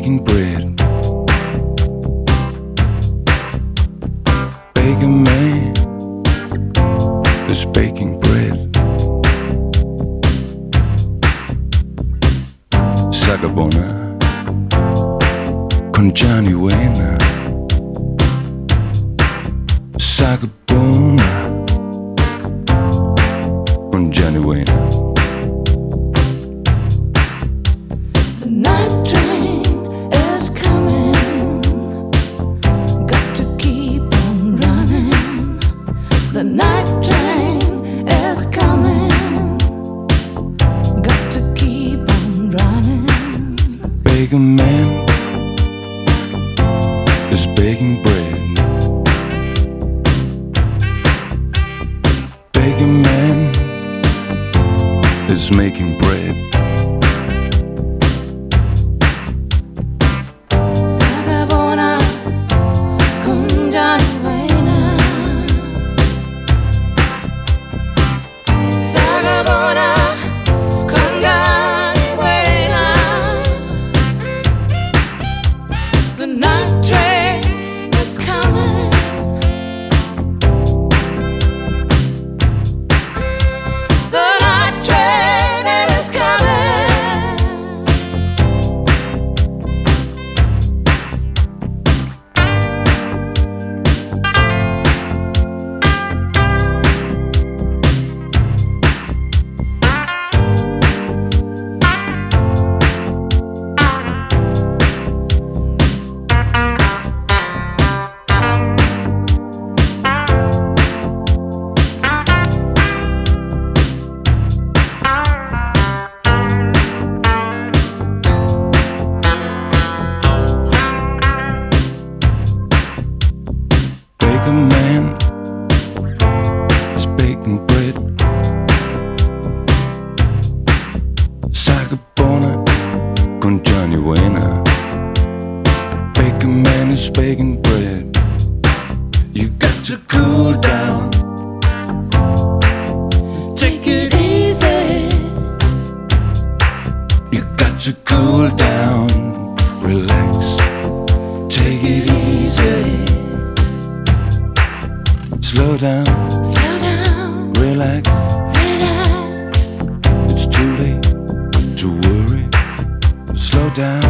baking bread. Baker man is baking bread. Sagabona con Johnny Wayne. Sagabona con Johnny Wayne. The night train is coming, got to keep on running. The night train is coming, got to keep on running. Baker man is baking bread. Baker man is making bread. Sagabona con Johnny Wayne. Sagabona con Johnny Wayne. The night train is coming. The night train is coming. Baker man is baking bread. Sagabona con Johnny Wayne. Baker man is baking bread. You got to cool down. Take it easy. You got to cool down. Relax. Take it easy. Slow down. Slow down. Relax. Relax. It's too late to worry. Slow down.